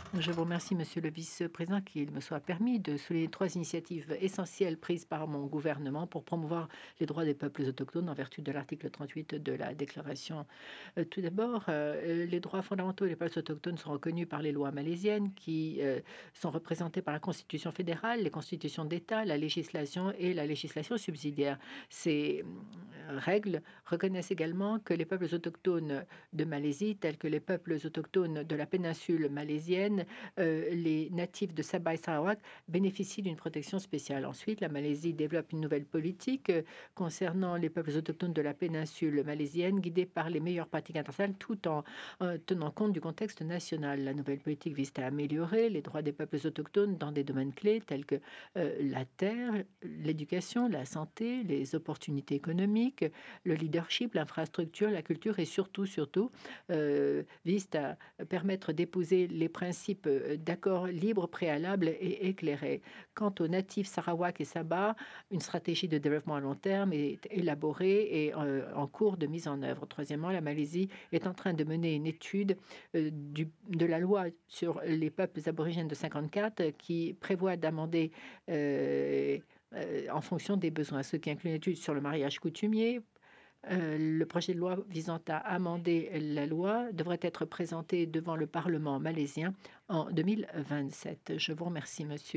Je vous remercie, Monsieur le vice-président, qu'il me soit permis de souligner 3 initiatives essentielles prises par mon gouvernement pour promouvoir les droits des peuples autochtones en vertu de l'article 38 de la Déclaration. Tout d'abord, les droits fondamentaux des peuples autochtones sont reconnus par les lois malaisiennes qui, sont représentées par la Constitution fédérale, les constitutions d'État, la législation et la législation subsidiaire. Ces, règles reconnaissent également que les peuples autochtones de Malaisie, tels que les peuples autochtones de la péninsule malaisienne, les natifs de Sabah et Sarawak bénéficient d'une protection spéciale. Ensuite, la Malaisie développe une nouvelle politique concernant les peuples autochtones de la péninsule malaisienne, guidée par les meilleures pratiques internationales, tout en tenant compte du contexte national. La nouvelle politique vise à améliorer les droits des peuples autochtones dans des domaines clés tels que la terre, l'éducation, la santé, les opportunités économiques, le leadership, l'infrastructure, la culture et surtout, vise à permettre d'épouser les principes d'accords libres, préalables et éclairés. Quant aux natifs Sarawak et Sabah, une stratégie de développement à long terme est élaborée et en cours de mise en œuvre. Troisièmement, la Malaisie est en train de mener une étude de la loi sur les peuples aborigènes de 54 qui prévoit d'amender en fonction des besoins, ce qui inclut une étude sur le mariage coutumier. Le projet de loi visant à amender la loi devrait être présenté devant le Parlement malaisien en 2027. Je vous remercie, monsieur.